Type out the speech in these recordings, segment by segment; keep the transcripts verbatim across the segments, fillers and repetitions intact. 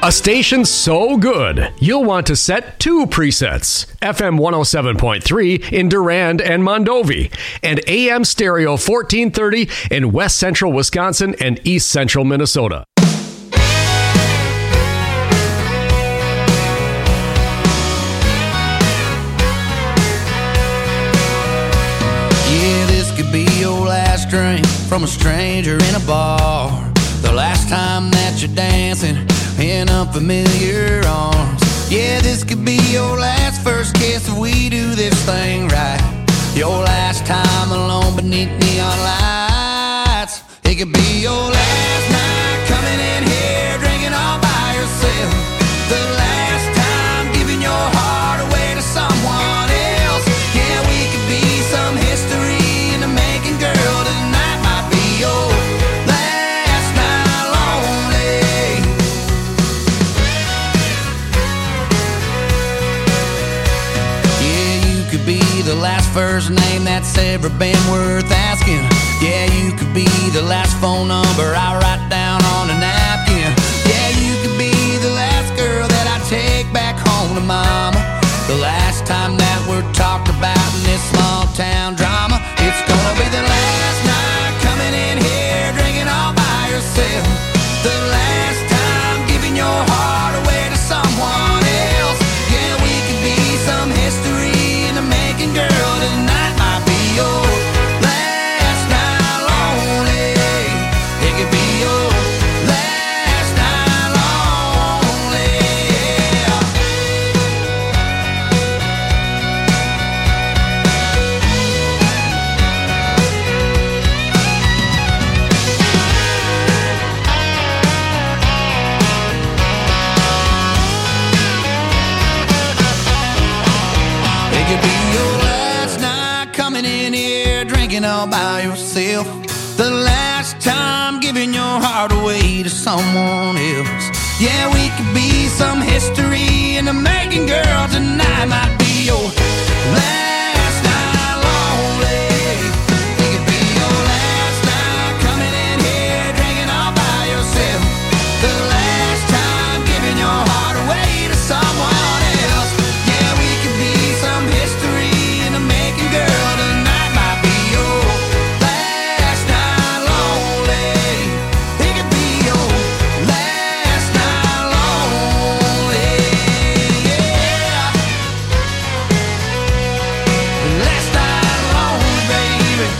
A station so good, you'll want to set two presets. F M one oh seven point three in Durand and Mondovi, and A M Stereo fourteen thirty in West Central Wisconsin and East Central Minnesota. Yeah, this could be your last drink from a stranger in a bar. The last time that you're dancing in unfamiliar arms. Yeah, this could be your last first kiss if we do this thing right. Your last time alone beneath neon lights. It could be your last night coming in here drinking all by yourself. The last time giving your heart away to someone else. Yeah, we could be some history in the making, girl. Tonight might be your last night lonely. Yeah, you could be the last first name that's ever been worth asking. Yeah, you could be the last phone number I write down on a napkin. Yeah, you could be the last girl that I take back home to mama. The last time that we're talked about in this small town drama. It's gonna be the last night coming in here drinking all by yourself. The last time giving your heart away to someone else. Yeah, we could be some history in the making, girl. Tonight might be your last night lonely. It could be your last night lonely. Yeah. It could be your last night coming in here drinking all by yourself. The last time giving your heart away to someone else. Yeah, we could be some history in the making, girl. Tonight might be your last night lonely. It could be your last night coming in here drinking all by yourself. The last time giving your heart away to someone else. Yeah, we could be some history in the making, girl. Tonight might be your last night lonely. It could be your last night lonely. Yeah. Last night lonely, baby.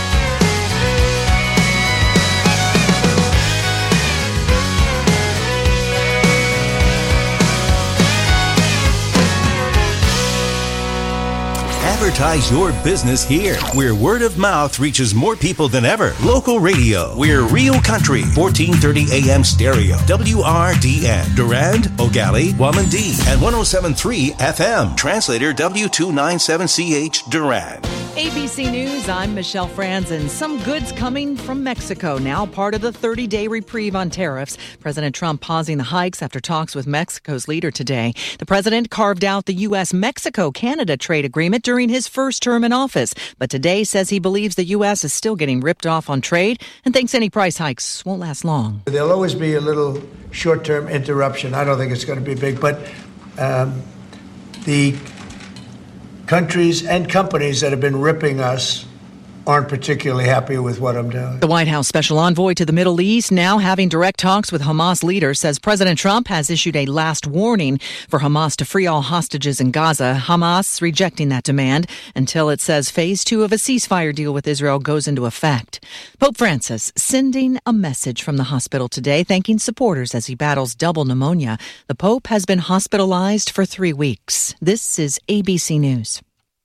Advertise your business here, where word of mouth reaches more people than ever. Local radio. We're Real Country, fourteen thirty A M Stereo, W R D N, Durand, O'Galley, Wamandee, and one oh seven point three F M. Translator W two ninety-seven C H, Durand. A B C News, I'm Michelle Franzen. Some goods coming from Mexico, now part of the thirty-day reprieve on tariffs. President Trump pausing the hikes after talks with Mexico's leader today. The president carved out the U S Mexico Canada trade agreement during his first term in office, but today says he believes the U S is still getting ripped off on trade and thinks any price hikes won't last long. There'll always be a little short-term interruption. I don't think it's going to be big, but um, the countries and companies that have been ripping us aren't particularly happy with what I'm doing. The White House special envoy to the Middle East, now having direct talks with Hamas leaders, says President Trump has issued a last warning for Hamas to free all hostages in Gaza. Hamas rejecting that demand until it says phase two of a ceasefire deal with Israel goes into effect. Pope Francis sending a message from the hospital today, thanking supporters as he battles double pneumonia. The Pope has been hospitalized for three weeks. This is A B C News.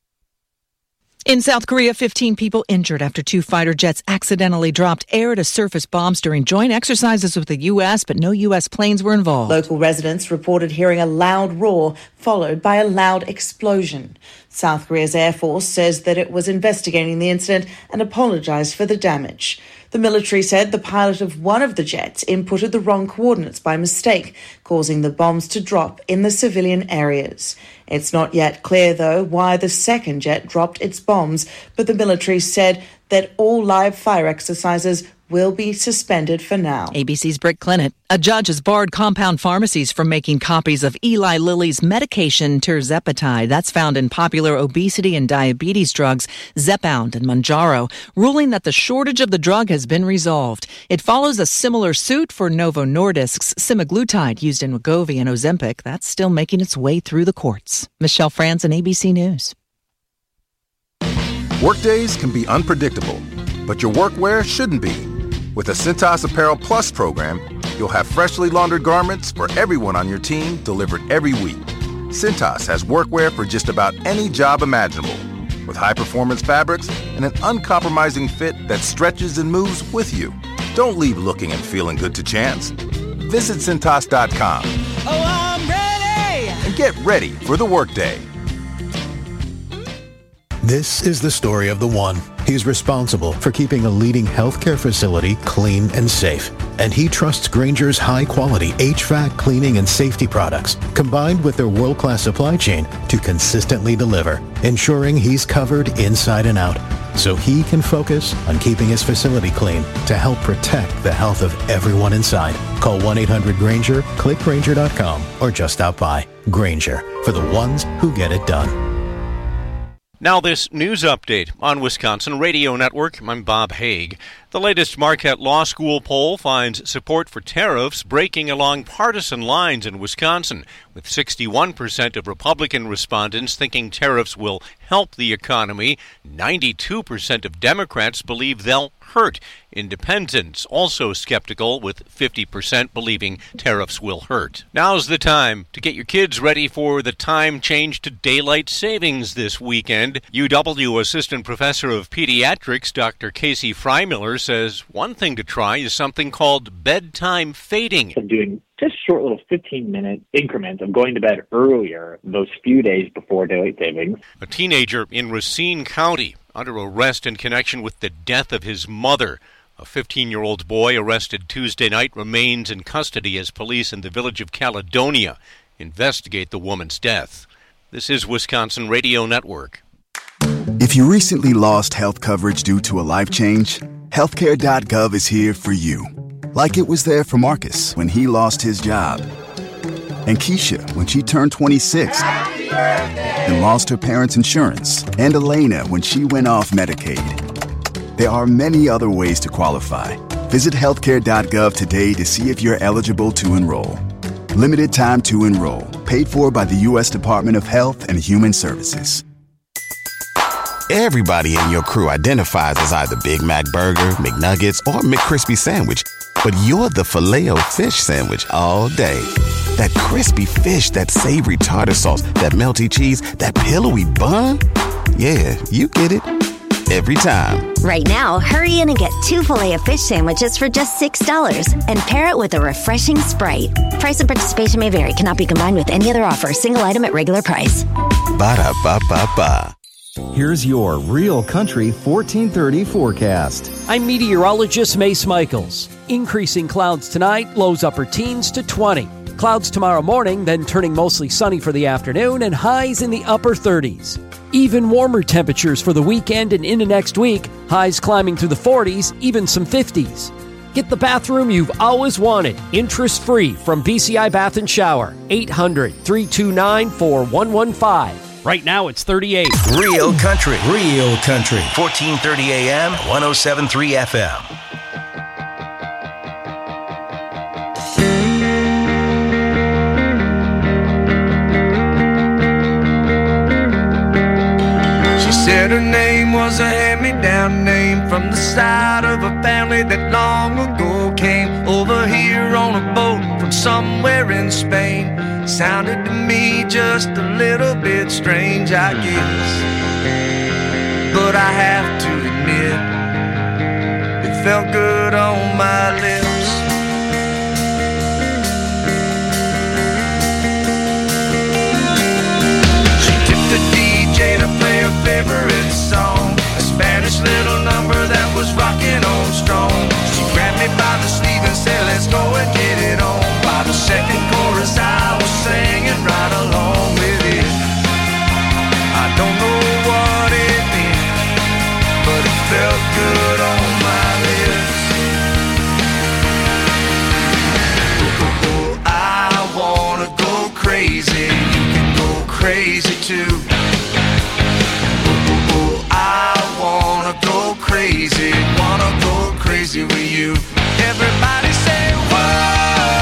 In South Korea, fifteen people injured after two fighter jets accidentally dropped air-to-surface bombs during joint exercises with the U S, but no U S planes were involved. Local residents reported hearing a loud roar followed by a loud explosion. South Korea's Air Force says that it was investigating the incident and apologized for the damage. The military said the pilot of one of the jets inputted the wrong coordinates by mistake, causing the bombs to drop in the civilian areas. It's not yet clear, though, why the second jet dropped its bombs, but the military said that all live fire exercises will be suspended for now. A B C's Britt Clennett. A judge has barred compound pharmacies from making copies of Eli Lilly's medication tirzepatide. That's found in popular obesity and diabetes drugs Zepbound and Mounjaro, ruling that the shortage of the drug has been resolved. It follows a similar suit for Novo Nordisk's semaglutide used in Wegovy and Ozempic. That's still making its way through the courts. Michelle Franzen, A B C News. Workdays can be unpredictable, but your workwear shouldn't be. With the Cintas Apparel Plus program, you'll have freshly laundered garments for everyone on your team delivered every week. Cintas has workwear for just about any job imaginable, with high-performance fabrics and an uncompromising fit that stretches and moves with you. Don't leave looking and feeling good to chance. Visit Cintas dot com. Oh, I'm ready! And get ready for the workday. This is the story of the one. He's responsible for keeping a leading healthcare facility clean and safe. And he trusts Grainger's high-quality H V A C cleaning and safety products, combined with their world-class supply chain, to consistently deliver, ensuring he's covered inside and out, so he can focus on keeping his facility clean to help protect the health of everyone inside. Call one eight hundred Grainger, click Grainger dot com, or just stop by. Grainger, for the ones who get it done. Now this news update on Wisconsin Radio Network. I'm Bob Haig. The latest Marquette Law School poll finds support for tariffs breaking along partisan lines in Wisconsin, with sixty-one percent of Republican respondents thinking tariffs will help the economy. ninety-two percent of Democrats believe they'll hurt. Independents also skeptical, with fifty percent believing tariffs will hurt. Now's the time to get your kids ready for the time change to daylight savings this weekend. U W Assistant Professor of Pediatrics, Doctor Casey Freimiller, says one thing to try is something called bedtime fading. I'm doing just short little fifteen-minute increments of going to bed earlier those few days before daylight savings. A teenager in Racine County under arrest in connection with the death of his mother. A fifteen-year-old boy arrested Tuesday night remains in custody as police in the village of Caledonia investigate the woman's death. This is Wisconsin Radio Network. If you recently lost health coverage due to a life change, healthcare dot gov is here for you. Like it was there for Marcus when he lost his job, and Keisha when she turned twenty-six and lost her parents' insurance, and Elena when she went off Medicaid. There are many other ways to qualify. Visit healthcare dot gov today to see if you're eligible to enroll. Limited time to enroll. Paid for by the U S Department of Health and Human Services. Everybody in your crew identifies as either Big Mac Burger, McNuggets, or McCrispy Sandwich. But you're the Filet-O-Fish Sandwich all day. That crispy fish, that savory tartar sauce, that melty cheese, that pillowy bun. Yeah, you get it. Every time. Right now, hurry in and get two Filet-O-Fish sandwiches for just six dollars and pair it with a refreshing Sprite. Price and participation may vary. Cannot be combined with any other offer. Single item at regular price. Ba-da-ba-ba-ba. Here's your Real Country fourteen thirty forecast. I'm meteorologist Mace Michaels. Increasing clouds tonight, lows upper teens to twenty. Clouds tomorrow morning, then turning mostly sunny for the afternoon, and highs in the upper thirties. Even warmer temperatures for the weekend and into next week, highs climbing through the forties, even some fifties. Get the bathroom you've always wanted, interest-free from B C I Bath and Shower. eight hundred, three two nine, four one one five. Right now it's thirty-eight. Real Country. Real Country. fourteen thirty A M, one oh seven point three F M. She said her name was a hand-me-down name from the side of a family that long ago came over here on a boat from somewhere in Spain. Sounded to me just a little bit strange, I guess, but I have to admit it felt good on my lips. She tipped the D J to play her favorite song, a Spanish little number that was rocking on strong. She grabbed me by the sleeve and said, let's go and get it on. By the second chorus I was singing right along with it. I don't know what it meant, but it felt good on my lips. crazy too. Ooh, I wanna go crazy, wanna go crazy with you. Everybody say, whoa.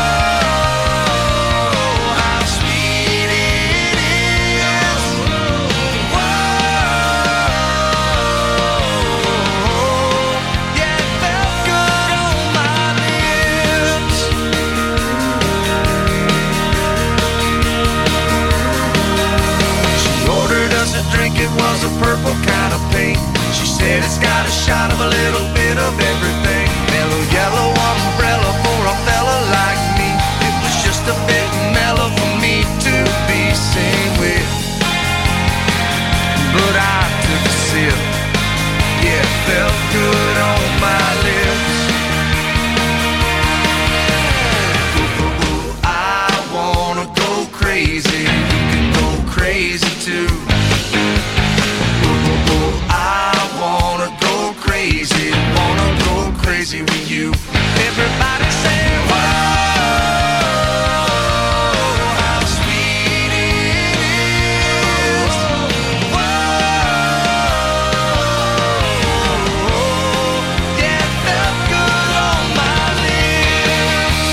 It was a purple kind of paint. She said it's got a shot of a little bit of everything. Mellow yellow umbrella for a fella like me. It was just a bit mellow for me to be seen with. But I took a sip. Yeah, it felt good on my lips. Ooh, ooh, ooh, I wanna go crazy. You can go crazy too. Crazy, wanna go crazy with you. Everybody say, whoa, how sweet it is. Whoa, yeah, it felt good on my lips.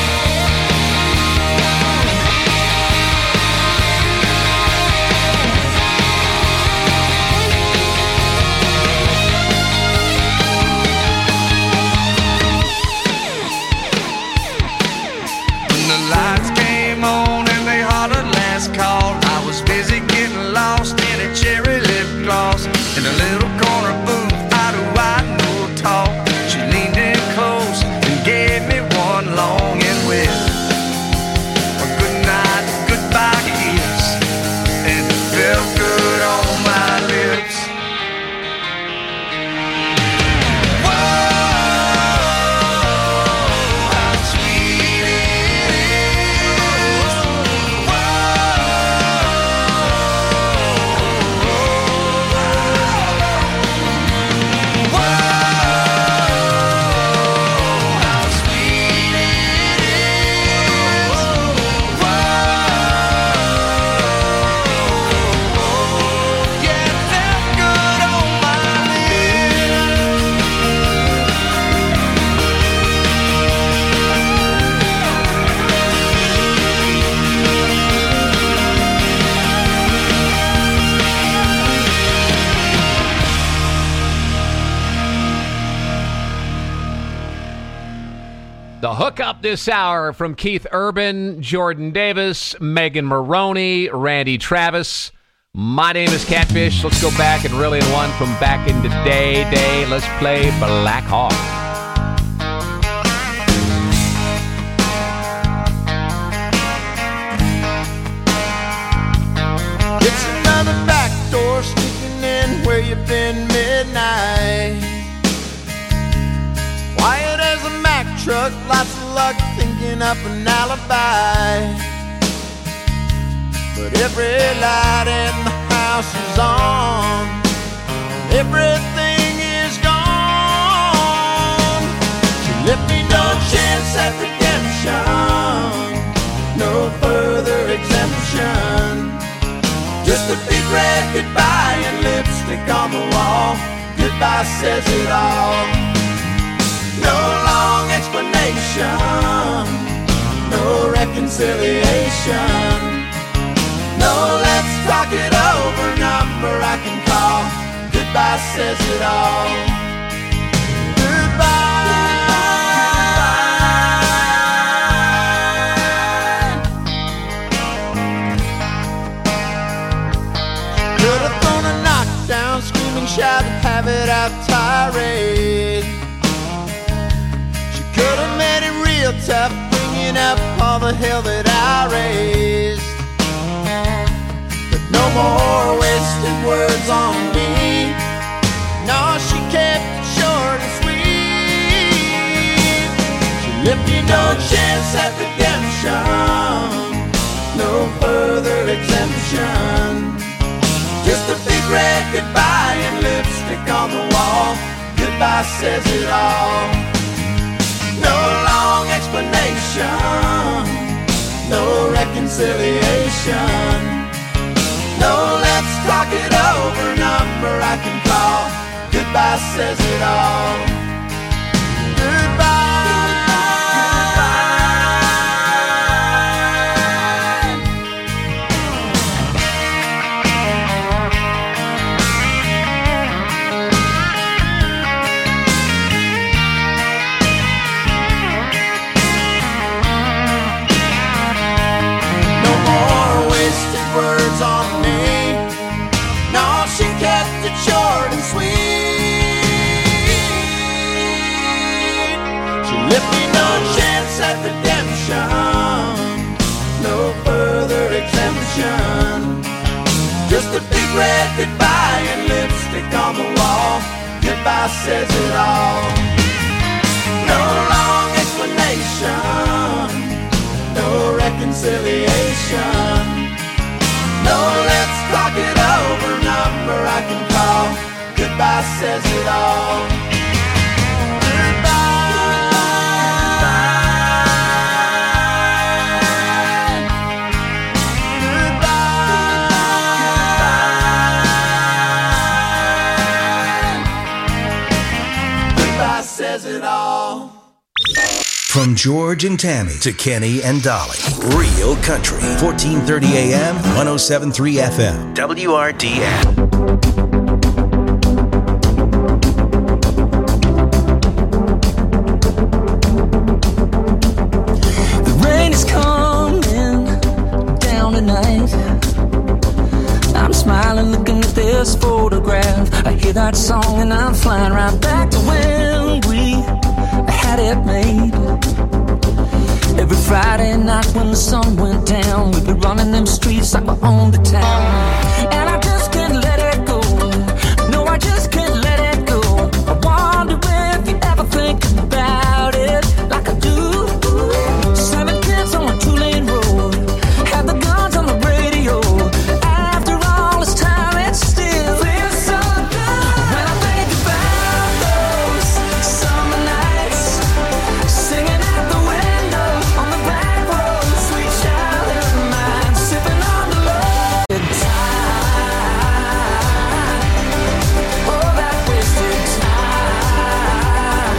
Lights came on and they hollered last call. I was busy getting lost in a cherry lip gloss. In a little corner booth, eye to eye, no talk. She leaned in close and gave me one long and wet. A good night, goodbye kiss. And it felt good on my lips. The hookup this hour from Keith Urban, Jordan Davis, Megan Maroney, Randy Travis. My name is Catfish. Let's go back and reel in one from back in the day. Day. Let's play Black Hawk. It's another back door sneaking in where you've been midnight. Quiet as a Mack truck, lots of luck thinking up an alibi. But every light in the house is on, everything is gone. She left me no chance at redemption, no further exemption. Just a big red goodbye and lipstick on the wall. Goodbye says it all. No long explanation, no reconciliation. No, let's talk it over, number I can call. Goodbye says it all. Goodbye. Could have thrown a knockdown, screaming, shout, have it out tirade. Could have made it real tough, bringing up all the hell that I raised. But no more wasted words on me. No, she kept it short and sweet. She left me no chance at redemption, no further exemption. Just a big red goodbye and lipstick on the wall. Goodbye says it all. No long explanation, no reconciliation. Goodbye says it all. Goodbye. Words on me. No, she kept it short and sweet. She left me no chance at redemption, no further exemption. Just a big red goodbye and lipstick on the wall. Goodbye says it all. No long explanation, no reconciliation. No, let's talk it over, number I can call. Goodbye says it all. Goodbye. Goodbye says it all. From George and Tammy to Kenny and Dolly. Real Country. fourteen thirty A M, one oh seven point three F M. W R D N. The rain is coming down tonight. I'm smiling looking at this photograph. I hear that song and I'm flying right back to when we had it made. Every Friday night when the sun went down, we'd be running them streets like we owned the town. And I just can't let it go. No, I just can't let it go. I wonder if you ever think about it like I do. Seven kids on a two-lane road, had the guns on the radio. After all this time, it still feels so good. When I think about those summer nights, singing out the window on the back road, sweet child of mine, sipping on the love time. Oh, that wasted time.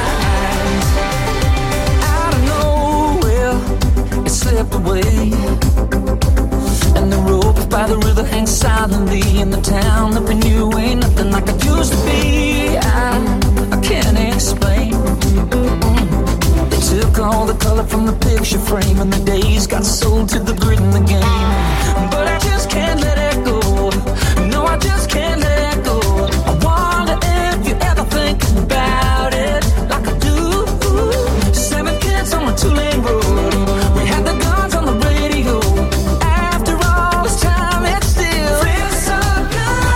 Out of nowhere, it slipped away, and the rope by the river hangs silently in the town that we knew ain't nothing like it used to be. I, I can't explain. They took all the color from the picture frame, and the days got sold to the grid in the game. But I just can't let it go. No, I just can't let it go. I wonder if you ever think about it like I do. Seven kids on a two-lane road, we had the guns on the radio. After all this time, it still feels so good.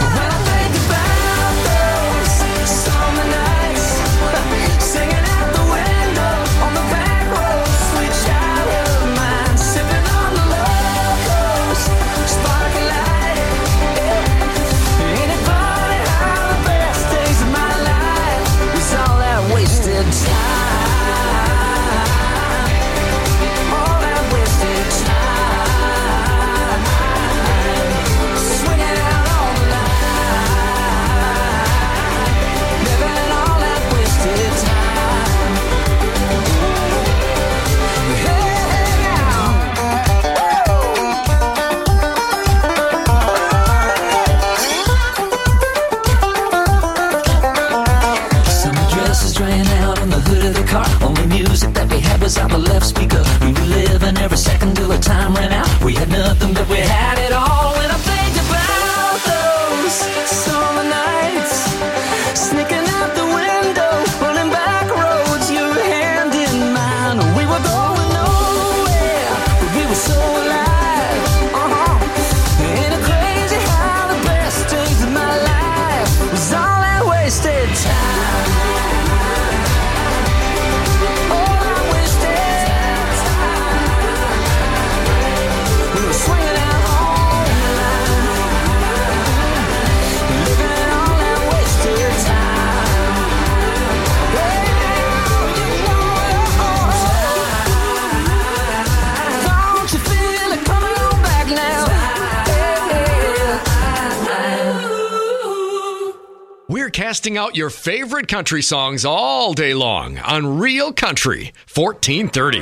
We're casting out your favorite country songs all day long on Real Country fourteen thirty.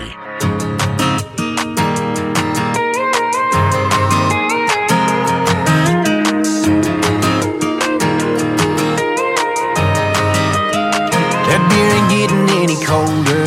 That beer ain't getting any colder,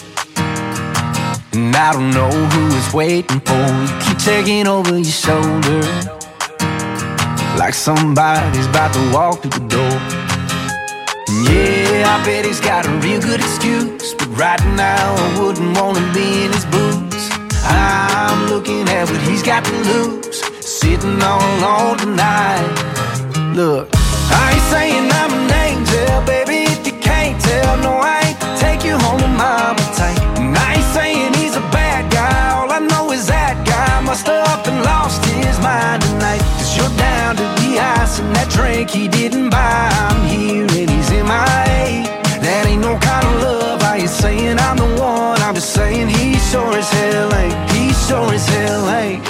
and I don't know who it's waiting for. You keep taking over your shoulder, like somebody's about to walk through the door. Yeah, I bet he's got a real good excuse, but right now I wouldn't want to be in his boots. I'm looking at what he's got to lose, sitting all alone tonight. Look, I ain't saying I'm an angel, baby, if you can't tell. No, I ain't to take you home to mama tight. And I ain't saying he's a bad guy, all I know is that guy must have up and lost his mind tonight. Cause you're down to the ice and that drink he didn't buy. I'm here and he's in my A. That ain't no kind of love. I ain't saying I'm the one, I'm just saying he sure as hell ain't. He sure as hell ain't.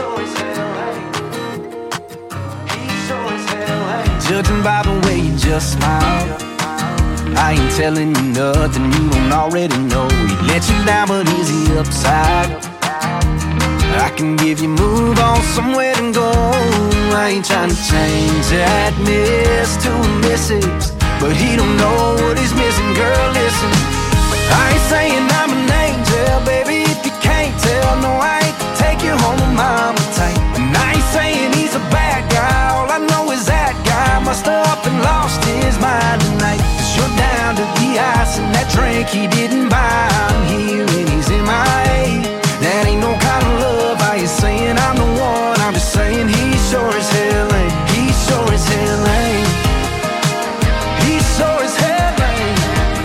Judging by the way you just smile, I ain't telling you nothing you don't already know. He let you down, but is he upside? I can give you move on somewhere to go. I ain't trying to change that miss to a missus, but he don't know what he's missing. Girl, listen, I ain't saying I'm an angel, baby, if you can't tell. No, I ain't to take you home with mama tight. And I ain't saying he's a bad guy, all I know is that guy must have up and lost his mind tonight. Cause you're down to the ice and that drink he didn't buy. I'm here and he's in my A. That ain't no kind of love. I ain't saying I'm the one, I'm just saying he sure as hell ain't. He sure as hell ain't. He sure as hell ain't.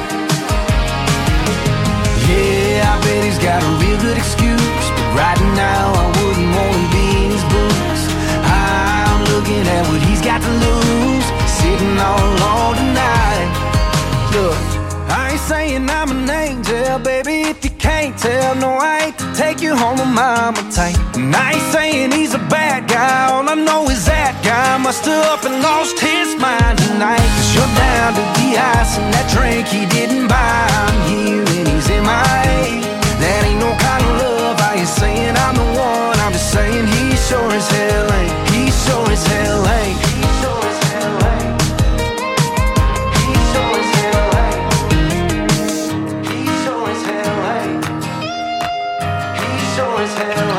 Yeah, I bet he's got a real good excuse, but right now I wouldn't want to be in his boots. I'm looking at what he's got to lose, sitting all alone tonight. Look, I ain't saying I'm an angel, baby, if you can't tell. No, I ain't to take you home with mama tight. And I ain't saying he's a bad guy, all I know is that guy must have up and lost his mind tonight. Cause you're down to the ice and that drink he didn't buy. I'm here and he's in my A. That ain't no kind of love. I ain't saying I'm the one, I'm just saying he sure as hell ain't. He sure as hell ain't. He sure as hell ain't. He sure as hell ain't. He sure as hell ain't. He sure as hell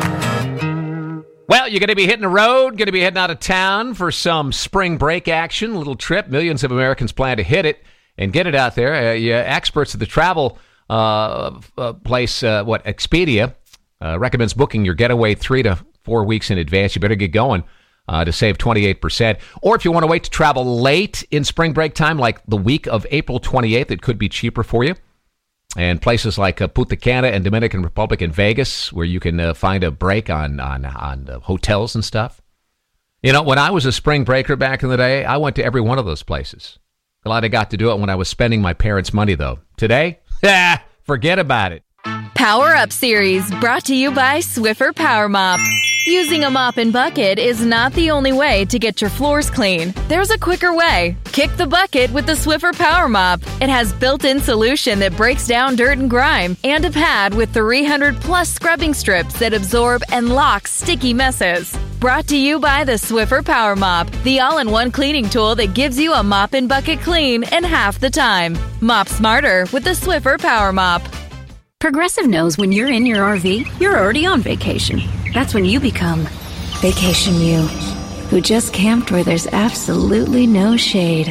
ain't. Well, you're going to be hitting the road, going to be heading out of town for some spring break action, little trip. Millions of Americans plan to hit it and get it out there. Uh, yeah, experts at the travel uh, uh, place, uh, what, Expedia, uh, recommends booking your getaway three to four weeks in advance. You better get going uh, to save twenty-eight percent. Or if you want to wait to travel late in spring break time, like the week of April twenty-eighth, it could be cheaper for you. And places like uh, Punta Cana and Dominican Republic and Vegas, where you can uh, find a break on on, on uh, hotels and stuff. You know, when I was a spring breaker back in the day, I went to every one of those places. Glad I got to do it when I was spending my parents' money, though. Today, forget about it. Power Up Series, brought to you by Swiffer Power Mop. Using a mop and bucket is not the only way to get your floors clean. There's a quicker way. Kick the bucket with the Swiffer Power Mop. It has built-in solution that breaks down dirt and grime, and a pad with three hundred plus scrubbing strips that absorb and lock sticky messes. Brought to you by the Swiffer Power Mop, the all-in-one cleaning tool that gives you a mop and bucket clean in half the time. Mop smarter with the Swiffer Power Mop. Progressive knows when you're in your R V, you're already on vacation. That's when you become Vacation You, who just camped where there's absolutely no shade.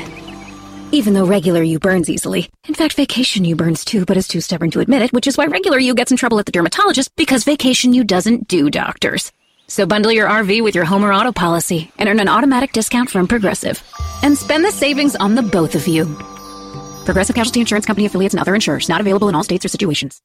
Even though regular you burns easily. In fact, Vacation You burns too, but is too stubborn to admit it, which is why regular you gets in trouble at the dermatologist, because Vacation You doesn't do doctors. So bundle your R V with your home or auto policy and earn an automatic discount from Progressive. And spend the savings on the both of you. Progressive Casualty Insurance Company affiliates and other insurers. Not available in all states or situations.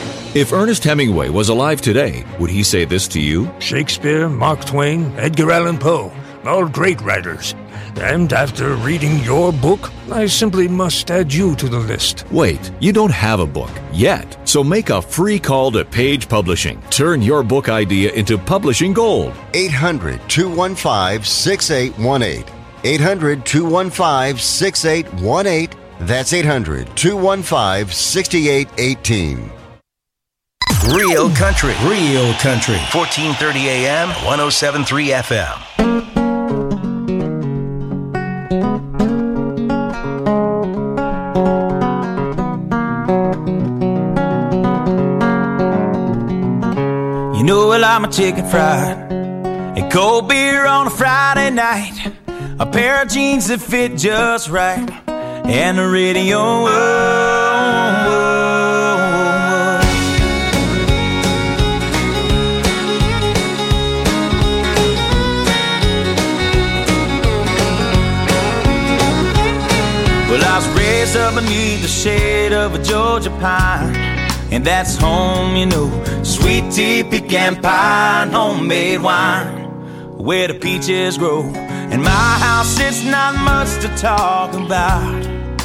If Ernest Hemingway was alive today, would he say this to you? Shakespeare, Mark Twain, Edgar Allan Poe, all great writers. And after reading your book, I simply must add you to the list. Wait, you don't have a book yet. So make a free call to Page Publishing. Turn your book idea into publishing gold. eight hundred, two one five, six eight one eight. eight hundred, two one five, six eight one eight. That's eight hundred, two one five, six eight one eight. Real country, real country. fourteen thirty A M, one oh seven point three F M. You know I like my chicken fried and cold beer on a Friday night, a pair of jeans that fit just right, and the radio. Oh, oh, oh. Well, I was raised up beneath the shade of a Georgia pine, and that's home, you know. Sweet tea, pecan pie, and homemade wine, where the peaches grow. In my house, it's not much to talk about,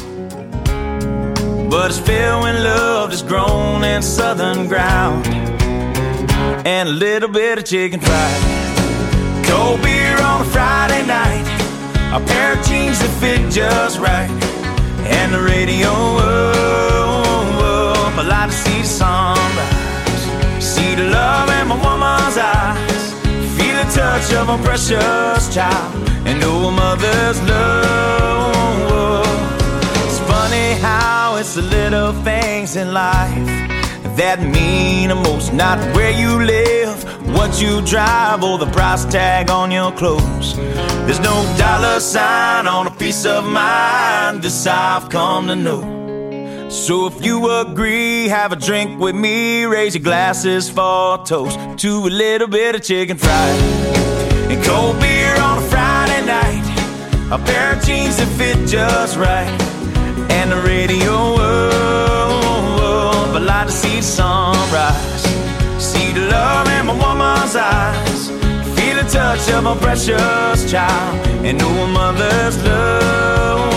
but it's filled with love that's grown in southern ground, and a little bit of chicken fried. Cold beer on a Friday night, a pair of jeans that fit just right, and the radio. Oh, oh, oh, I like to see the sunrise, see the love in my woman's eyes, feel the touch of a precious child, and know a mother's love. It's funny how it's the little things in life that mean the most. Not where you live, what you drive, or the price tag on your clothes. There's no dollar sign on a piece of mind, this I've come to know. So if you agree, have a drink with me, raise your glasses for a toast to a little bit of chicken fried and cold beer on a Friday night, a pair of jeans that fit just right, and the radio. Oh, oh, I like to see the sunrise, see the love in my woman's eyes, feel the touch of a precious child, and know a mother's love.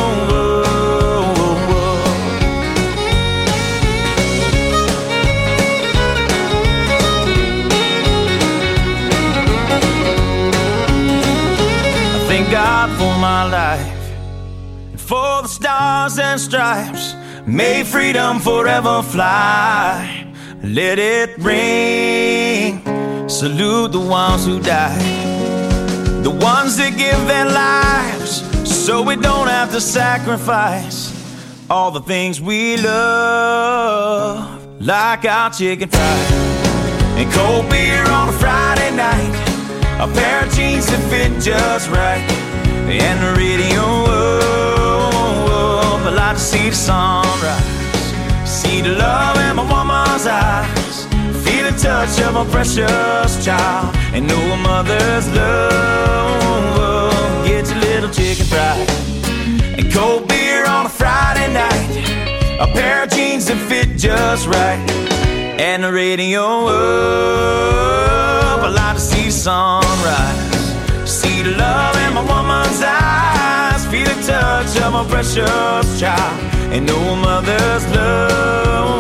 Thank God for my life and for the stars and stripes. May freedom forever fly. Let it ring. Salute the ones who died, the ones that give their lives so we don't have to sacrifice all the things we love, like our chicken fried and cold beer on a Friday night, a pair of jeans that fit just right, and the radio. Oh, oh, I like to see the sunrise, see the love in my woman's eyes, feel the touch of a precious child, and know a mother's love. Oh, get your little chicken fried and cold beer on a Friday night, a pair of jeans that fit just right, and the radio. Oh, I like to see the sunrise, see the love in my woman's eyes, feel the touch of a precious child, and know a mother's love.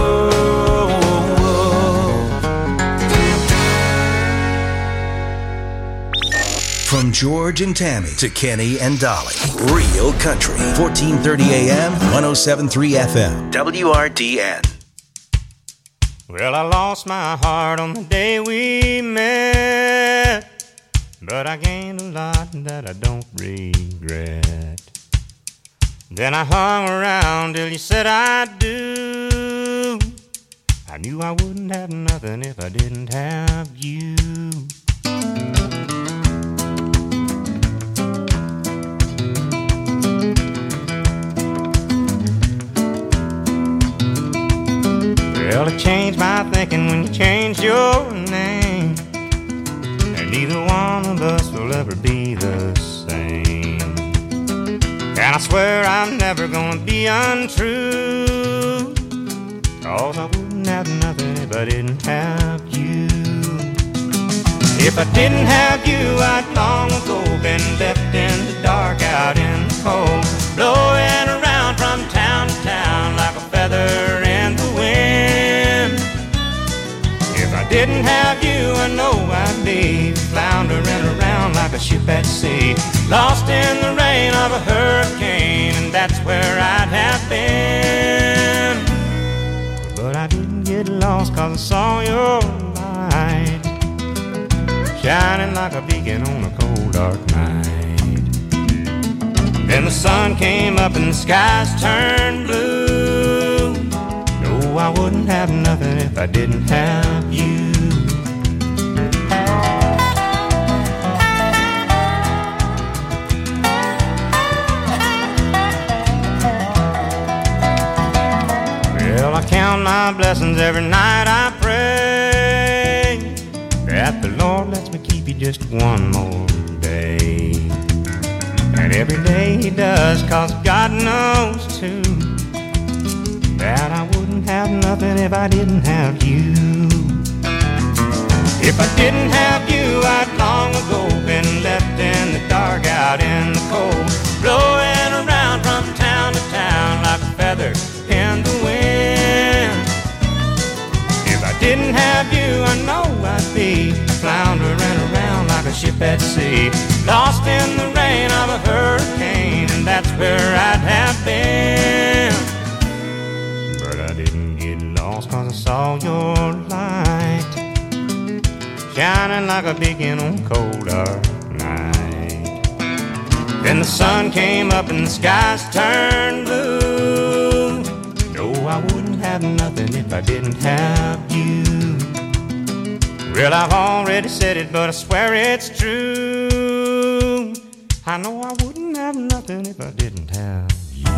From George and Tammy to Kenny and Dolly. Real country. fourteen thirty A M, one oh seven point three F M. W R D N. Well, I lost my heart on the day we met, but I gained a lot that I don't regret. Then I hung around till you said I do. I knew I wouldn't have nothing if I didn't have you. Well, it changed my thinking when you changed your name, and neither one of us will ever be the same. And I swear I'm never gonna be untrue, 'cause I wouldn't have nothing if I didn't have you. If I didn't have you, I'd long ago been left in the dark, out in the cold, blowing around from town to town like a feather in the wind. If I didn't have you, I know I'd be floundering around like like a ship at sea, lost in the rain of a hurricane, and that's where I'd have been. But I didn't get lost 'cause I saw your light shining like a beacon on a cold dark night. Then the sun came up and the skies turned blue. No, I wouldn't have nothing if I didn't have you. Well, I count my blessings every night I pray that the Lord lets me keep you just one more day. And every day He does, 'cause God knows too that I wouldn't have nothing if I didn't have you. If I didn't have you, I'd long ago been left in the dark, out in the cold, blowing around from town to town like a feather in the wind. If I didn't have you, I know I'd be floundering around like a ship at sea, lost in the rain of a hurricane, and that's where I'd have been. But I didn't get lost 'cause I saw your light shining like a beacon on a cold dark night. Then the sun came up and the skies turned blue. No, I wouldn't have nothing if I didn't have you. Well, I've already said it, but I swear it's true. I know I wouldn't have nothing if I didn't have you.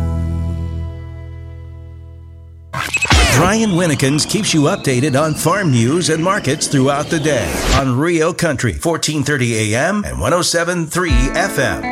Brian Winnekins keeps you updated on farm news and markets throughout the day on Rio Country, fourteen thirty A M and one oh seven point three F M.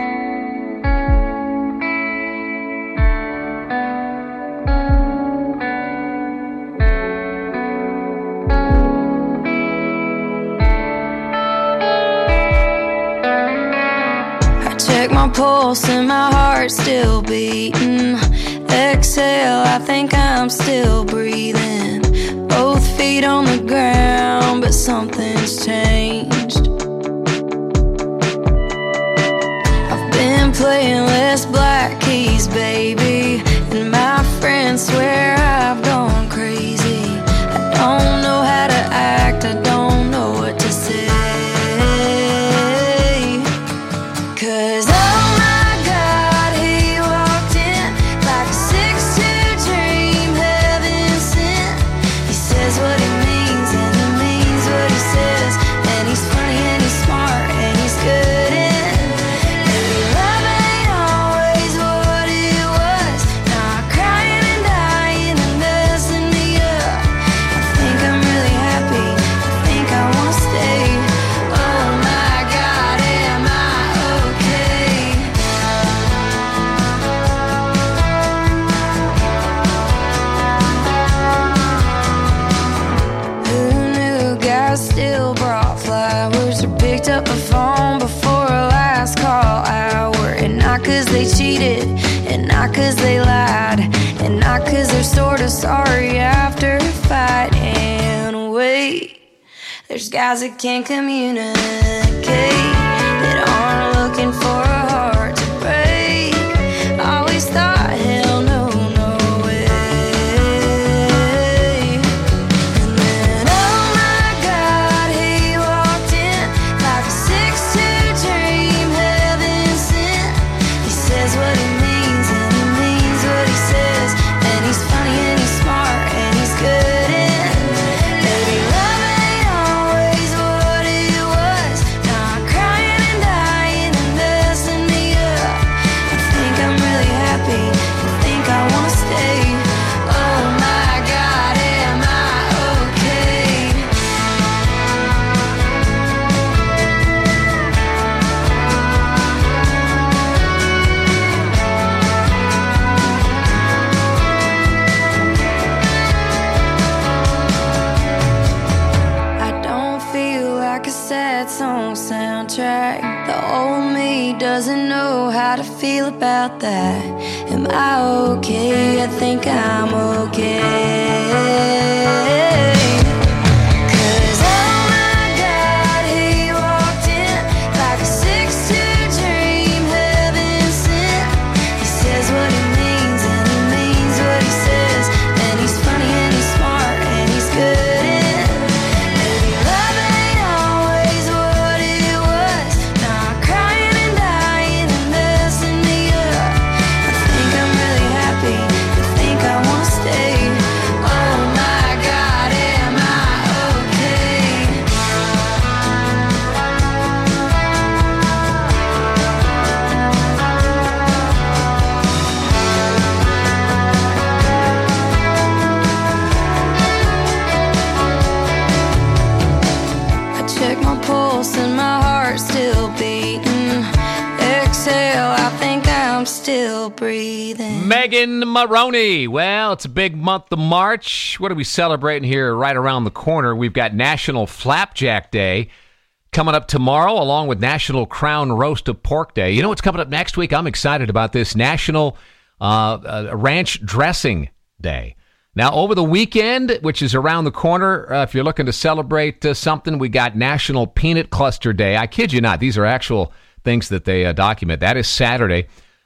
My pulse and my heart still beating. Exhale, I think I'm still breathing. Both feet on the ground, but something's changed. I've been playing less black keys, baby, and my friends swear I've gone crazy. I don't know how to act, I don't know what to say. 'Cause up the phone before a last call hour, and not 'cause they cheated, and not 'cause they lied, and not 'cause they're sort of sorry after a fight. And wait, there's guys that can't communicate, that aren't looking for a heart to break. Always thought, hell no, no way. And then, oh my God, he walked in like a six two dream, heaven sent. He says what he means and he means what he says, and he's funny and he's smart and he's good. And baby, love ain't always what it was. Now I'm crying and dying and messing me up. I think I'm really happy, I think I wanna stay. Oh my God, am I okay? I don't feel like a sad song soundtrack. The old me doesn't know how to feel about that. Am I okay? I think I'm okay. 'Cause oh my God, he walked in like a still breathing. Megan Maroney. Well, it's a big month of March. What are we celebrating here right around the corner? We've got National Flapjack Day coming up tomorrow, along with National Crown Roast of Pork Day. You know what's coming up next week? I'm excited about this. National uh, uh, Ranch Dressing Day. Now, over the weekend, which is around the corner, uh, if you're looking to celebrate uh, something, we got National Peanut Cluster Day. I kid you not. These are actual things that they uh, document. That is Saturday.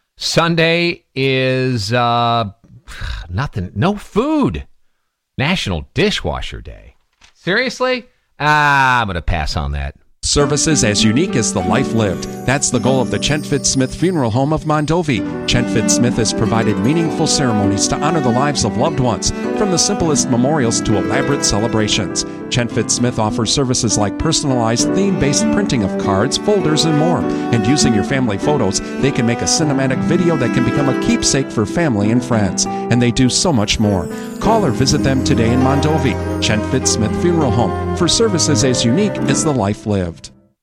Sunday is uh, nothing. No food. National Dishwasher Day. Seriously? Ah, I'm going to pass on that. Services as unique as the life lived. That's the goal of the Chentford Smith Funeral Home of Mondovi. Chentford Smith has provided meaningful ceremonies to honor the lives of loved ones, from the simplest memorials to elaborate celebrations. Chentford Smith offers services like personalized theme-based printing of cards, folders, and more. And using your family photos, they can make a cinematic video that can become a keepsake for family and friends. And they do so much more. Call or visit them today in Mondovi. Chentford Smith Funeral Home, for services as unique as the life lived.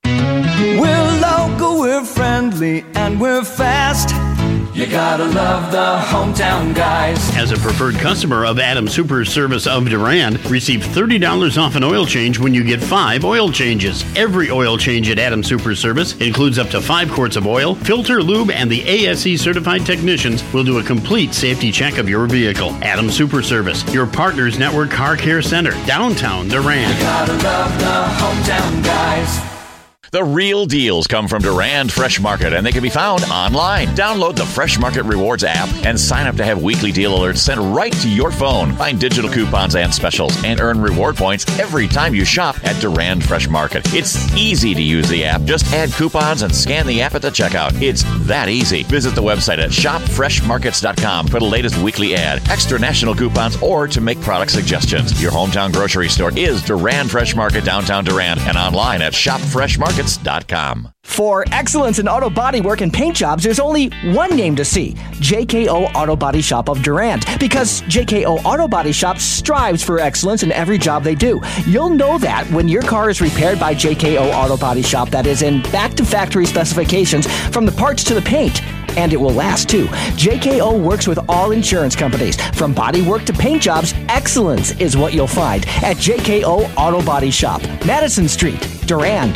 We're local, we're friendly, and we're fast. You gotta love the hometown guys. As a preferred customer of Adam Super Service of Durand, receive thirty dollars off an oil change when you get five oil changes. Every oil change at Adam Super Service includes up to five quarts of oil, filter, lube, and the A S E certified technicians will do a complete safety check of your vehicle. Adam Super Service, your Partners Network Car Care Center, downtown Durand. You gotta love the hometown guys. The real deals come from Durand Fresh Market, and they can be found online. Download the Fresh Market Rewards app and sign up to have weekly deal alerts sent right to your phone. Find digital coupons and specials and earn reward points every time you shop at Durand Fresh Market. It's easy to use the app. Just add coupons and scan the app at the checkout. It's that easy. Visit the website at shop fresh markets dot com for the latest weekly ad, extra national coupons, or to make product suggestions. Your hometown grocery store is Durand Fresh Market, downtown Durand, and online at shop fresh markets dot com. For excellence in auto body work and paint jobs, there's only one name to see: J K O Auto Body Shop of Durand. Because J K O Auto Body Shop strives for excellence in every job they do. You'll know that when your car is repaired by J K O Auto Body Shop that is in back-to-factory specifications from the parts to the paint. And it will last, too. J K O works with all insurance companies. From body work to paint jobs, excellence is what you'll find at J K O Auto Body Shop, Madison Street, Durand.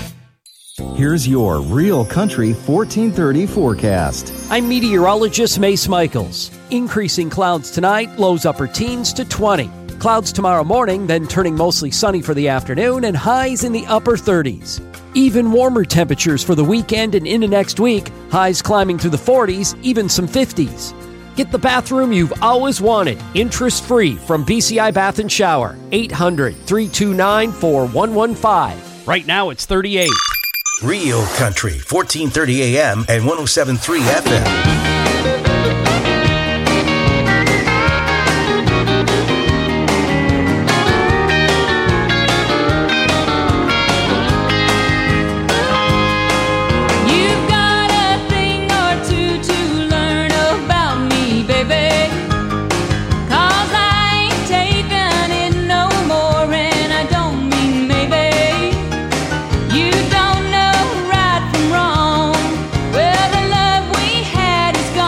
Here's your Real Country fourteen thirty forecast. I'm meteorologist Mace Michaels. Increasing clouds tonight, lows upper teens to twenty. Clouds tomorrow morning, then turning mostly sunny for the afternoon, and highs in the upper thirties. Even warmer temperatures for the weekend and into next week, highs climbing through the forties, even some fifties. Get the bathroom you've always wanted, interest-free from B C I Bath and Shower. eight hundred, three two nine, four one one five. Right now it's thirty-eight. Real Country, fourteen thirty A M and one oh seven point three F M. You don't know right from wrong. Well, the love we had is gone.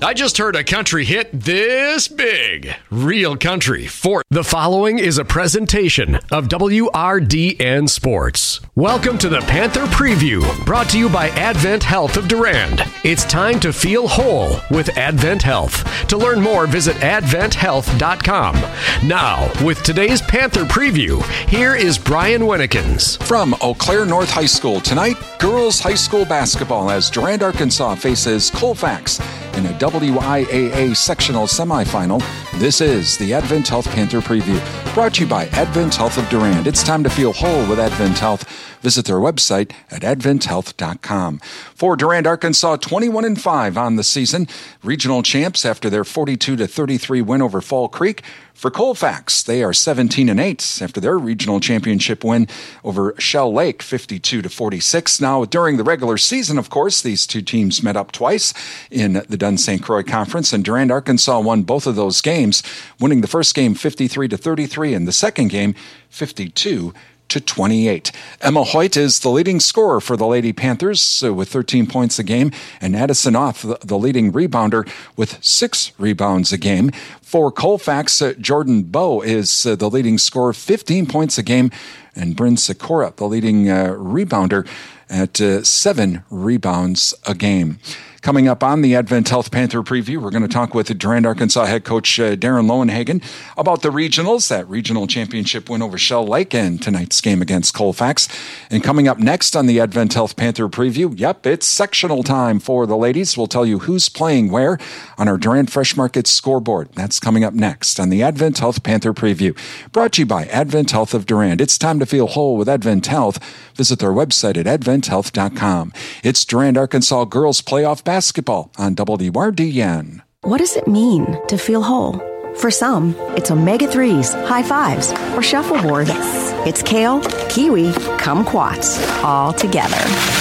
I just heard a country hit this big. Real country for the following is a presentation of W R D N Sports. Welcome to the Panther Preview, brought to you by Advent Health of Durand. It's time to feel whole with Advent Health. To learn more, visit advent health dot com. Now, with today's Panther Preview, here is Brian Winnekins. From Eau Claire North High School tonight, girls high school basketball as Durand, Arkansas faces Colfax in a W I A A sectional semifinal. This is the Advent Health Panther Preview, brought to you by Advent Health of Durand. It's time to feel whole with Advent Health. Visit their website at advent health dot com. For Durand, Arkansas, twenty-one and five on the season. Regional champs after their forty-two to thirty-three win over Fall Creek. For Colfax, they are seventeen and eight after their regional championship win over Shell Lake, fifty-two to forty-six. Now, during the regular season, of course, these two teams met up twice in the Dunn Saint Croix Conference, and Durand, Arkansas won both of those games, winning the first game fifty-three to thirty-three and the second game fifty-two to twenty-eight. Emma Hoyt is the leading scorer for the Lady Panthers uh, with thirteen points a game, and Addison Oth, the, the leading rebounder, with six rebounds a game. For Colfax, uh, Jordan Bowe is uh, the leading scorer, fifteen points a game, and Bryn Sikora, the leading uh, rebounder, at uh, seven rebounds a game. Coming up on the Advent Health Panther Preview, we're going to talk with Durand, Arkansas head coach uh, Darren Lowenhagen about the regionals, that regional championship win over Shell Lake, and tonight's game against Colfax. And coming up next on the Advent Health Panther Preview, yep, it's sectional time for the ladies. We'll tell you who's playing where on our Durand Fresh Market scoreboard. That's coming up next on the Advent Health Panther Preview, brought to you by Advent Health of Durand. It's time to feel whole with Advent Health. Visit their website at advent health dot com. It's Durand, Arkansas girls playoff basketball on W R D N. What does it mean to feel whole? For some, it's omega threes, high fives, or shuffleboard. Yes. It's kale, kiwi, kumquats, all together.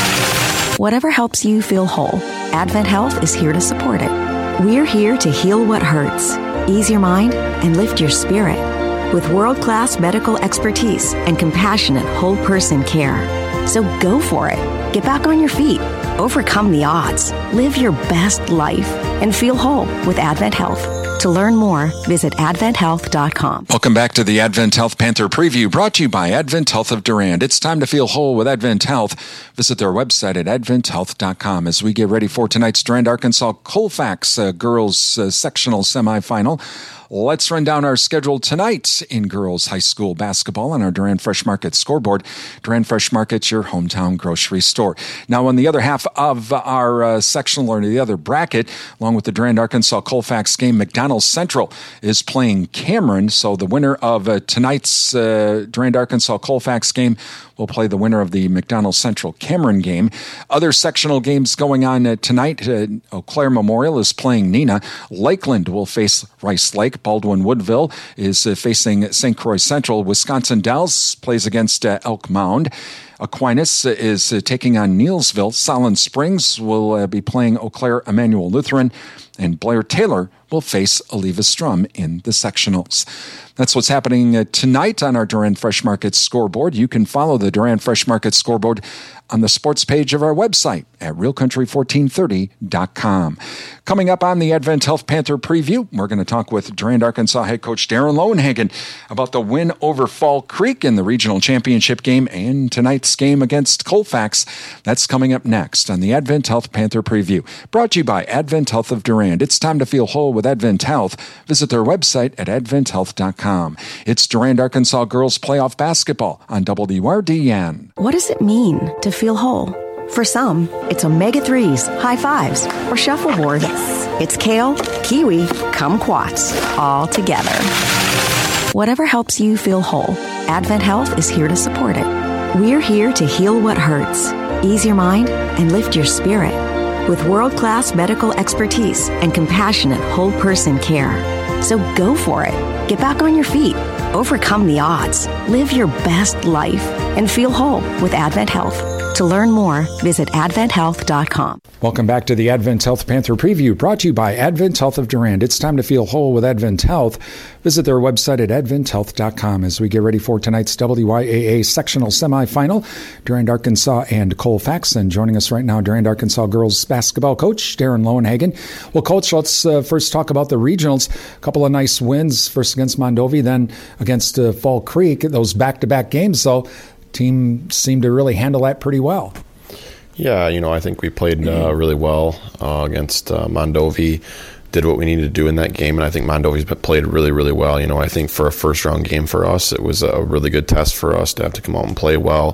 Whatever helps you feel whole, Advent Health is here to support it. We're here to heal what hurts, ease your mind, and lift your spirit with world-class medical expertise and compassionate whole-person care. So go for it. Get back on your feet. Overcome the odds. Live your best life and feel whole with Advent Health. To learn more, visit advent health dot com. Welcome back to the Advent Health Panther Preview, brought to you by Advent Health of Durand. It's time to feel whole with Advent Health. Visit their website at advent health dot com as we get ready for tonight's Durand, Arkansas Colfax uh, girls uh, sectional semifinal. Let's run down our schedule tonight in girls high school basketball on our Durand Fresh Market scoreboard. Durand Fresh Market, your hometown grocery store. Now, on the other half of our uh, sectional, or the other bracket, along with the Durand, Arkansas Colfax game, McDonald Central is playing Cameron. So the winner of uh, tonight's uh, Durand, Arkansas Colfax game will play the winner of the McDonald Central Cameron game. Other sectional games going on uh, tonight. Uh, Eau Claire Memorial is playing Nina. Lakeland will face Rice Lake. Baldwin Woodville is uh, facing Saint Croix Central. Wisconsin Dells plays against uh, Elk Mound. Aquinas uh, is uh, taking on Neelsville. Solon Springs will uh, be playing Eau Claire Emmanuel Lutheran. And Blair Taylor will face Oliva Strum in the sectionals. That's what's happening uh, tonight on our Durand Fresh Market scoreboard. You can follow the Durand Fresh Market scoreboard on the sports page of our website at real country fourteen thirty dot com. Coming up on the Advent Health Panther Preview, we're going to talk with Durand, Arkansas head coach Darren Lowenhagen about the win over Fall Creek in the regional championship game and tonight's game against Colfax. That's coming up next on the Advent Health Panther Preview, brought to you by Advent Health of Durand. It's time to feel whole with Advent Health. Visit their website at advent health dot com. It's Durand, Arkansas girls playoff basketball on W R D N. What does it mean to feel whole? For some, it's omega threes, high fives, or shuffleboard. Yes. It's kale, kiwi, kumquats, all together. Whatever helps you feel whole, Advent Health is here to support it. We're here to heal what hurts, ease your mind, and lift your spirit with world-class medical expertise and compassionate whole-person care. So go for it. Get back on your feet. Overcome the odds. Live your best life and feel whole with Advent Health. To learn more, visit advent health dot com. Welcome back to the Advent Health Panther Preview, brought to you by Advent Health of Durand. It's time to feel whole with Advent Health. Visit their website at advent health dot com as we get ready for tonight's W Y A A sectional semifinal. Durand, Arkansas, and Colfax. And joining us right now, Durand, Arkansas girls basketball coach Darren Lowenhagen. Well, Coach, let's uh, first talk about the regionals. A couple of nice wins, first against Mondovi, then against uh, Fall Creek. Those back-to-back games, though, team seemed to really handle that pretty well. Yeah, you know, I think we played uh, really well uh, against uh, Mondovi, did what we needed to do in that game, and I think Mondovi's played really, really well. You know, I think for a first-round game for us, it was a really good test for us to have to come out and play well.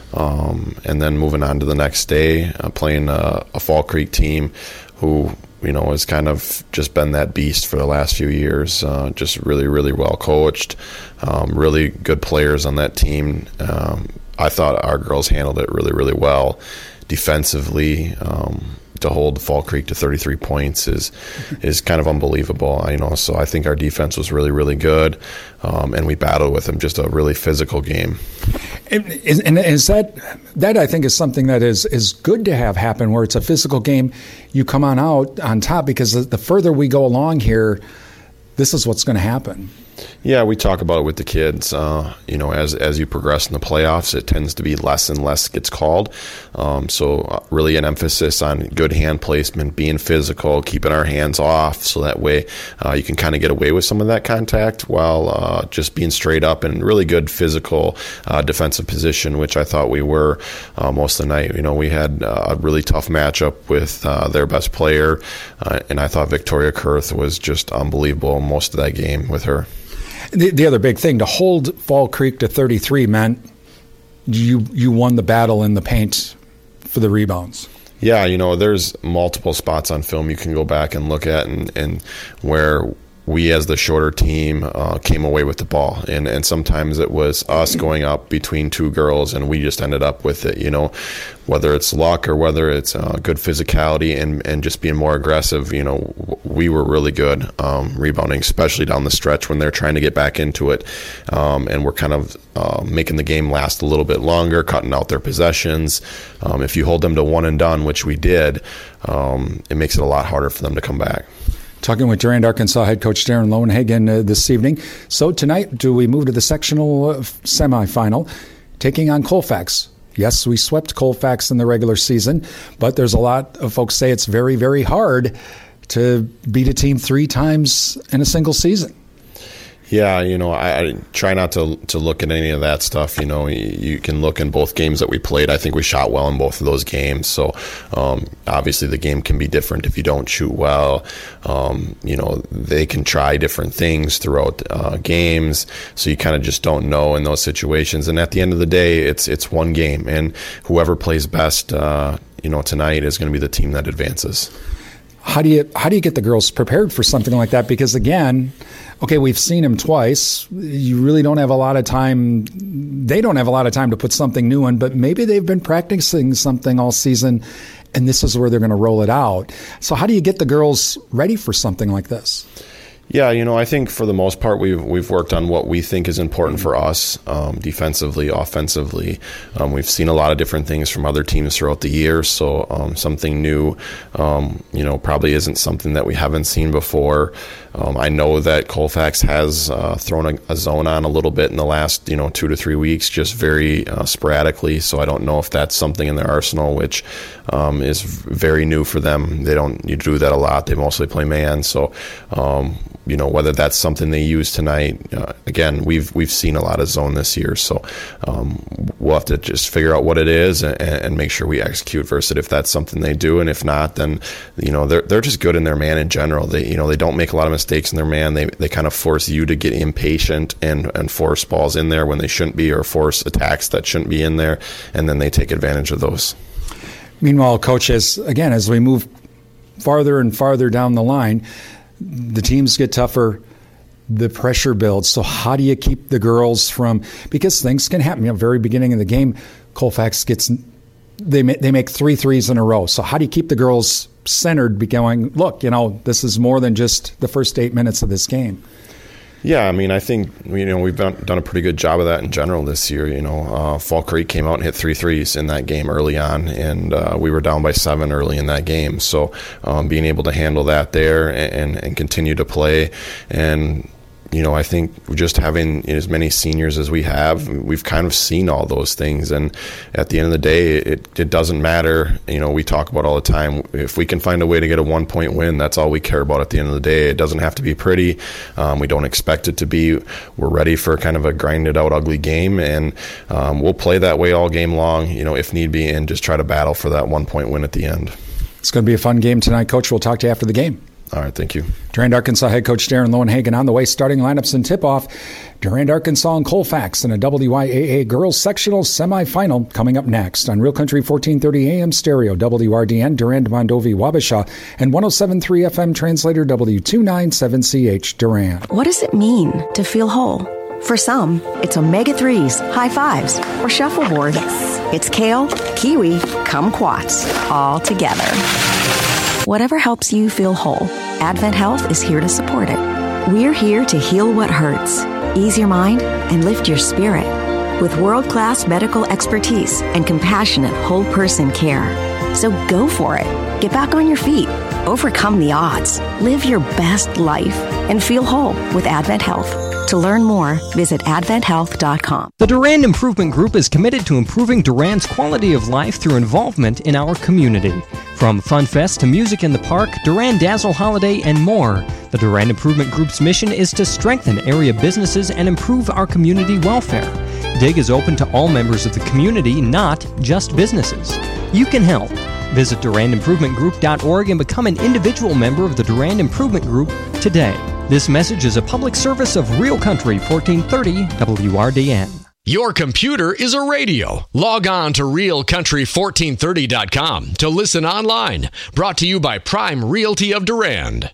Um, and then moving on to the next day, uh, playing a, a Fall Creek team who, you know, has kind of just been that beast for the last few years. Uh, just really, really well coached, um, really good players on that team. Um, I thought our girls handled it really, really well. Defensively, um, to hold Fall Creek to thirty-three points is is kind of unbelievable. You know, so I think our defense was really, really good, um, and we battled with them. Just a really physical game. And, and is that that I think is something that is is good to have happen, where it's a physical game. You come on out on top, because the further we go along here, this is what's going to happen. Yeah, we talk about it with the kids. Uh, you know, as as you progress in the playoffs, it tends to be less and less gets called. Um, so uh, really an emphasis on good hand placement, being physical, keeping our hands off, so that way uh, you can kind of get away with some of that contact while uh, just being straight up and really good physical uh, defensive position, which I thought we were uh, most of the night. You know, we had uh, a really tough matchup with uh, their best player, uh, and I thought Victoria Kurth was just unbelievable most of that game with her. The, the other big thing, to hold Fall Creek to thirty-three meant you you won the battle in the paint for the rebounds. Yeah, you know, there's multiple spots on film you can go back and look at, and, and where we as the shorter team uh, came away with the ball. And, and sometimes it was us going up between two girls and we just ended up with it, you know, whether it's luck or whether it's uh, good physicality and, and just being more aggressive. You know, we were really good um, rebounding, especially down the stretch when they're trying to get back into it. Um, and we're kind of uh, making the game last a little bit longer, cutting out their possessions. Um, if you hold them to one and done, which we did, um, it makes it a lot harder for them to come back. Talking with Durand, Arkansas head coach Darren Lowenhagen uh, this evening. So tonight, do we move to the sectional uh, semifinal, taking on Colfax? Yes, we swept Colfax in the regular season, but there's a lot of folks say it's very, very hard to beat a team three times in a single season. Yeah, you know, I, I try not to to look at any of that stuff. You know, you, you can look in both games that we played. I think we shot well in both of those games. So, um, obviously, the game can be different if you don't shoot well. Um, you know, they can try different things throughout uh, games. So you kind of just don't know in those situations. And at the end of the day, it's it's one game, and whoever plays best, uh, you know, tonight is going to be the team that advances. How do you how do you get the girls prepared for something like that? Because again, okay, we've seen them twice. You really don't have a lot of time. They don't have a lot of time to put something new in, but maybe they've been practicing something all season, and this is where they're going to roll it out. So how do you get the girls ready for something like this? Yeah, you know, I think for the most part we've we've worked on what we think is important for us, um, defensively, offensively. Um, we've seen a lot of different things from other teams throughout the year, so um, something new, um, you know, probably isn't something that we haven't seen before. Um, I know that Colfax has uh, thrown a, a zone on a little bit in the last, you know, two to three weeks, just very uh, sporadically. So I don't know if that's something in their arsenal, which um, is very new for them. They don't you do that a lot. They mostly play man. So, um, you know, whether that's something they use tonight. Uh, again, we've we've seen a lot of zone this year, so um, we'll have to just figure out what it is and, and make sure we execute versus it if that's something they do. And if not, then you know they're they're just good in their man in general. They you know they don't make a lot of mistakes in their man. They they kind of force you to get impatient and and force balls in there when they shouldn't be, or force attacks that shouldn't be in there, and then they take advantage of those. Meanwhile, coaches, again, as we move farther and farther down the line, the teams get tougher, the pressure builds. So how do you keep the girls from, because things can happen. You know, very beginning of the game, Colfax gets, they make, they make three threes in a row. So how do you keep the girls centered, be going, look, you know, this is more than just the first eight minutes of this game? Yeah, I mean, I think, you know, we've done, done a pretty good job of that in general this year. You know, uh, Fall Creek came out and hit three threes in that game early on, and uh, we were down by seven early in that game. So um, being able to handle that there and, and continue to play, and you know, I think just having as many seniors as we have, we've kind of seen all those things. And at the end of the day, it, it doesn't matter. You know, we talk about all the time, if we can find a way to get a one-point win, that's all we care about at the end of the day. It doesn't have to be pretty. Um, we don't expect it to be. We're ready for kind of a grinded-out, ugly game, and um, we'll play that way all game long, you know, if need be, and just try to battle for that one-point win at the end. It's going to be a fun game tonight, Coach. We'll talk to you after the game. All right, thank you. Durand, Arkansas head coach Darren Lowenhagen on the way. Starting lineups and tip-off. Durand, Arkansas and Colfax in a W Y A A girls sectional semifinal coming up next on Real Country fourteen thirty A M stereo, W R D N, Durand, Mondovi, Wabasha, and one oh seven point three F M translator W two ninety-seven C H Durand. What does it mean to feel whole? For some, it's omega threes, high fives, or shuffleboard. Yes. It's kale, kiwi, kumquats, all together. Whatever helps you feel whole, Advent Health is here to support it. We're here to heal what hurts, ease your mind, and lift your spirit with world-class medical expertise and compassionate whole-person care. So go for it. Get back on your feet. Overcome the odds. Live your best life and feel whole with Advent Health. To learn more, visit advent health dot com. The Durand Improvement Group is committed to improving Durand's quality of life through involvement in our community. From Fun Fest to music in the park, Durand Dazzle Holiday, and more, the Durand Improvement Group's mission is to strengthen area businesses and improve our community welfare. DIG is open to all members of the community, not just businesses. You can help. Visit durand improvement group dot org and become an individual member of the Durand Improvement Group today. This message is a public service of Real Country fourteen thirty W R D N. Your computer is a radio. Log on to real country fourteen thirty dot com to listen online. Brought to you by Prime Realty of Durand.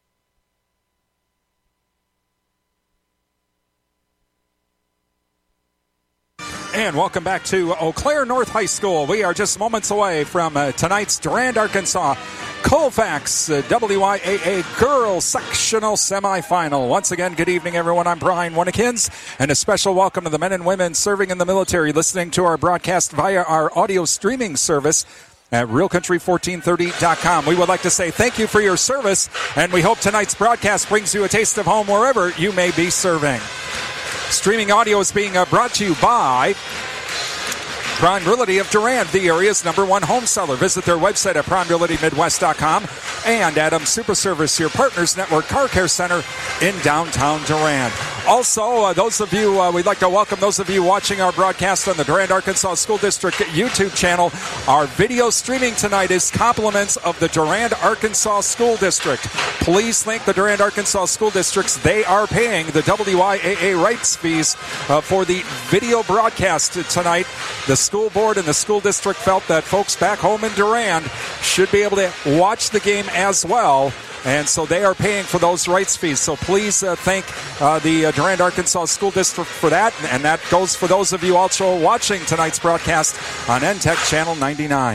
And welcome back to Eau Claire North High School. We are just moments away from uh, tonight's Durand, Arkansas Colfax uh, W Y A A Girls Sectional Semifinal. Once again, good evening, everyone. I'm Brian Winnikins, and a special welcome to the men and women serving in the military listening to our broadcast via our audio streaming service at real country fourteen thirty dot com. We would like to say thank you for your service, and we hope tonight's broadcast brings you a taste of home wherever you may be serving. Streaming audio is being uh, brought to you by Prime Realty of Durand, the area's number one home seller. Visit their website at prime realty midwest dot com, and Adams Super Service, your Partners Network Car Care Center in downtown Durand. Also, uh, those of you, uh, we'd like to welcome those of you watching our broadcast on the Durand, Arkansas School District YouTube channel. Our video streaming tonight is compliments of the Durand, Arkansas School District. Please thank the Durand, Arkansas School Districts. They are paying the W Y A A rights fees uh, for the video broadcast tonight. The school board and the school district felt that folks back home in Durand should be able to watch the game as well. And so they are paying for those rights fees. So please uh, thank uh, the uh, Durand, Arkansas School District for that. And that goes for those of you also watching tonight's broadcast on N T E C Channel ninety-nine.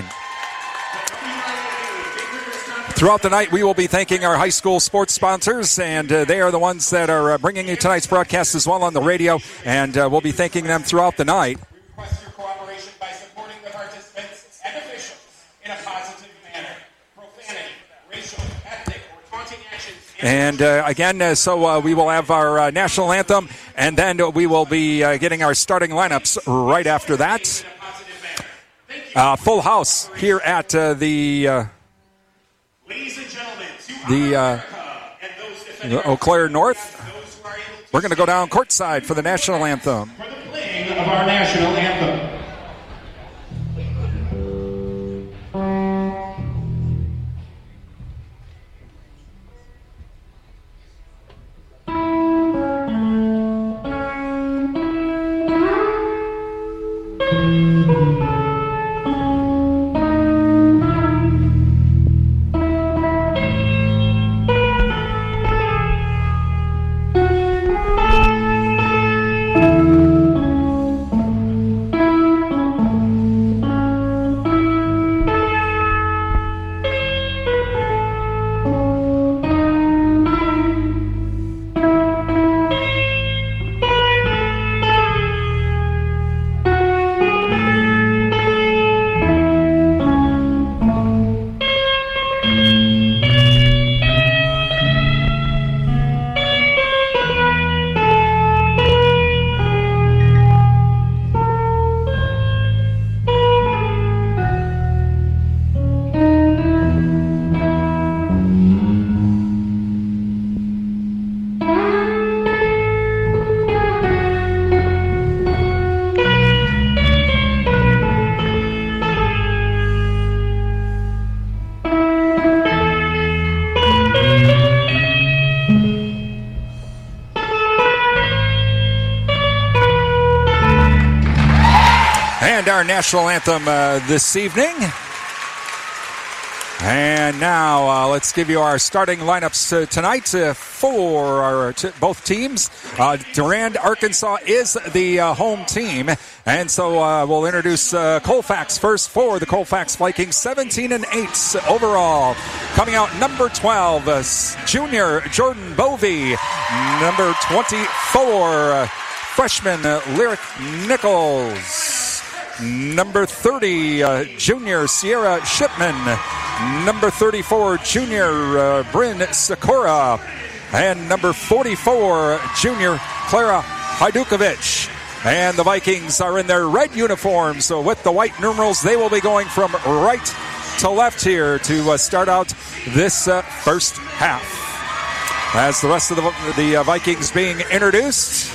Throughout the night, we will be thanking our high school sports sponsors, and uh, they are the ones that are uh, bringing you tonight's broadcast as well on the radio, and uh, we'll be thanking them throughout the night. We request your cooperation by supporting the participants and officials in a positive manner. Profanity, racial, ethnic, or taunting actions. And uh, again, uh, so uh, we will have our uh, national anthem, and then uh, we will be uh, getting our starting lineups right after that. Uh, full house here at uh, the uh, the uh, Eau Claire North. We're going to go down courtside for the national anthem. For the playing of our national anthem. our national anthem uh, this evening. And now uh, let's give you our starting lineups uh, tonight uh, for our t- both teams. Uh, Durand, Arkansas is the uh, home team. And so uh, we'll introduce uh, Colfax first for the Colfax Vikings, seventeen and eight overall. Coming out number twelve, uh, junior Jordan Bovey. Number twenty-four, uh, freshman uh, Lyric Nichols. Number thirty, uh, junior Sierra Shipman. Number thirty-four, junior uh, Bryn Sakura. And number forty-four, junior Clara Hajdukovic. And the Vikings are in their red uniforms, so with the white numerals, they will be going from right to left here to uh, start out this uh, first half. As the rest of the, the uh, Vikings being introduced.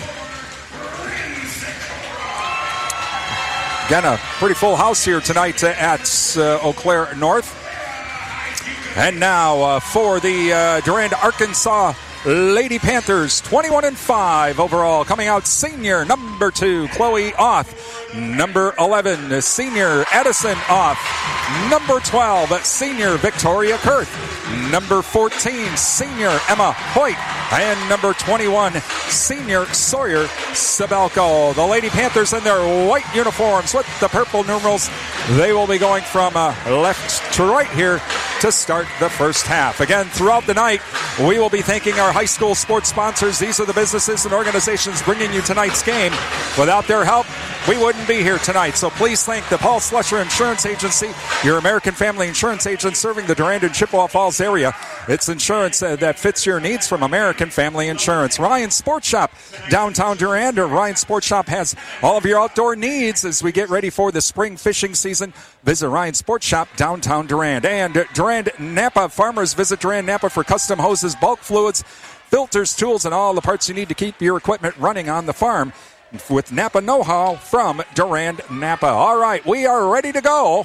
Again, a pretty full house here tonight uh, at uh, Eau Claire North. And now uh, for the uh, Durand, Arkansas Lady Panthers, twenty-one and five overall. Coming out senior, number two, Chloe Oth. Number eleven, senior Addison Oth. Number twelve, senior Victoria Kurth. Number fourteen, senior Emma Hoyt. And number twenty-one, senior Sawyer Sabelko. The Lady Panthers in their white uniforms with the purple numerals. They will be going from uh, left to right here to start the first half. Again, throughout the night, we will be thanking our high school sports sponsors. These are the businesses and organizations bringing you tonight's game. Without their help, we wouldn't be here tonight. So please thank the Paul Slusher Insurance Agency, your American family insurance agent serving the Durand and Chippewa Falls area. It's insurance uh, that fits your needs from American Family Insurance. Ryan Sports Shop, downtown Durand. Or Ryan Sports Shop has all of your outdoor needs as we get ready for the spring fishing season. Visit Ryan Sports Shop, downtown Durand. And Durand Napa Farmers, visit Durand Napa for custom hoses, bulk fluids, filters, tools, and all the parts you need to keep your equipment running on the farm. With Napa know-how from Durand Napa. All right, we are ready to go.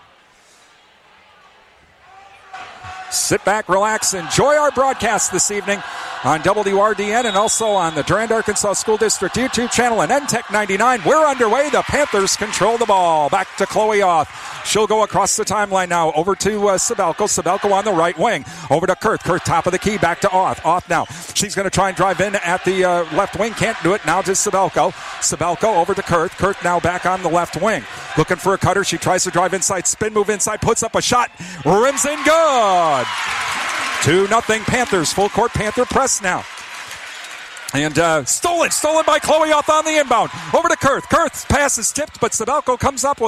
Sit back, relax, enjoy our broadcast this evening on W R D N and also on the Durand, Arkansas School District YouTube channel and N Tech ninety-nine. We're underway. The Panthers control the ball. Back to Chloe Oth. She'll go across the timeline now over to uh, Sabelko. Sabelko on the right wing. Over to Kurth. Kurth top of the key. Back to Oth. Oth now. She's going to try and drive in at the uh, left wing. Can't do it. Now to Sabelko. Sabelko over to Kurth. Kurth now back on the left wing. Looking for a cutter. She tries to drive inside. Spin move inside. Puts up a shot. Rims in good. two nothing Panthers. Full court Panther press now. And uh, stolen. Stolen by Chloe Oth on the inbound. Over to Kurth. Kurth's pass is tipped, but Sabelko comes up with